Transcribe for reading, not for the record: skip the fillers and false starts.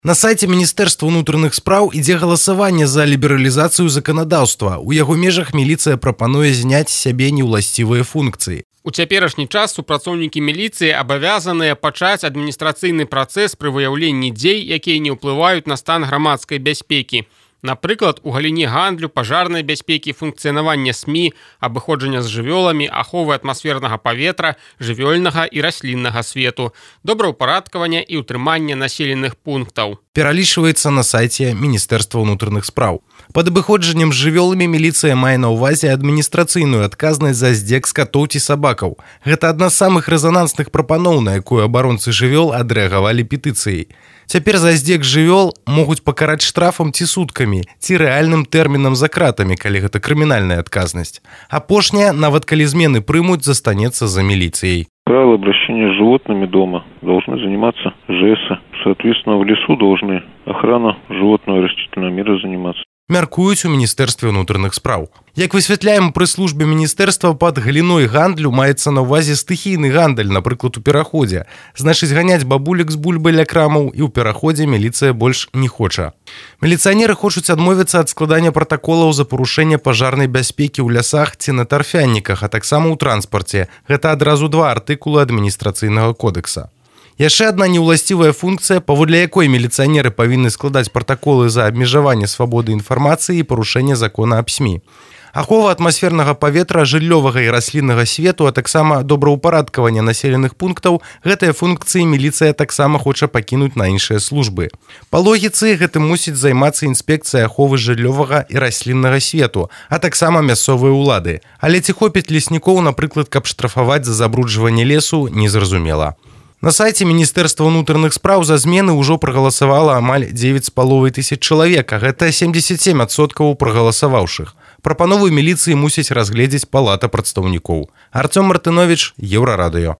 На сайце Міністэрства ўнутраных спраў ідзе галасаванне за лібералізацыю заканадаўства. У яго межах міліцыя прапануе зняць з сябе неўласцівыя функцыі. У цяперашні час супрацоўнікі міліцыі абавязаныя пачаць адміністрацыйны працэс пры выяўленні дзей, якія не ўплываюць на стан грамадскай бяспекі. Напрыклад, у галіне гандлю, пажарнай бяспекі, функцыянавання СМІ, абыходжання з жывёламі, аховы атмасфернага паветра, жывёльнага і расліннага свету, добраўпарадкавання і ўтрымання населеных пунктаў. Пералічваецца на сайце Міністэрства ўнутраных спраў. Пад абыходжаннем з жывёламі міліцыя мае на ўвазе адміністрацыйную адказнасць за здзек з катоў ці сабакаў. Гэта адна з самых рэзанансных прапаноў, на якую абаронцы жывёл адрэагавалі петыцыяй. Цяпер за здзек жывёл могуць пакараць штрафам ці суткамі, ці рэальным тэрмінам за кратамі, калі гэта крымінальная адказнасць. Апошняя, нават калі змены прымуць, застанецца за міліцыяй. Правила обращения с животными дома должны заниматься ЖЭСы. Соответственно, в лесу должны охрана животного и растительного мира заниматься. Мяркуюць у Міністэрстве ўнутраных спраў. Як высвятляем пры службе міністэрства, пад галіной гандлю маецца на ўвазе стыхійны гандаль, напрыклад, у пераходзе. Значыць, ганяць бабулек з бульбай ля крамаў, і ў пераходзе міліцыя больш не хоча. Міліцыянеры хочуць адмовіцца ад складання пратаколаў за парушэнне пажарнай бяспекі ў лясах ці на тарфяніках, а таксама ў транспарце. Гэта адразу два артыкулы адміністрацыйнага кодекса. Яшчэ адна неўласцівая функцыя, паводле якой міліцыянеры павінны складаць пратаколы за абмежаванне свабоды інфармацыі і парушэнне закона аб СМІ. Ахова атмасфернага паветра, жыллёвага і расліннага свету, а таксама добраўпарадкавання населеных пунктаў, гэтыя функцыі міліцыя таксама хоча пакінуць на іншыя службы. Па логіцы, гэтым мусіць займацца інспекцыя аховы жыллёвага і расліннага свету, а таксама мясцовыя ўлады. Але ці хопіць леснікоў, напрыклад, каб штрафаваць за забруджванне лесу, незразумела. На сайце Міністэрства ўнутраных спраў за змены ўжо прагаласавала амаль 9,5 тысяч чалавек, а гэта 77% прагаласаваўшых. Прапанову міліцыі мусіць разгледзець палата прадстаўнікоў. Артём Мартынович, Еўрарадыё.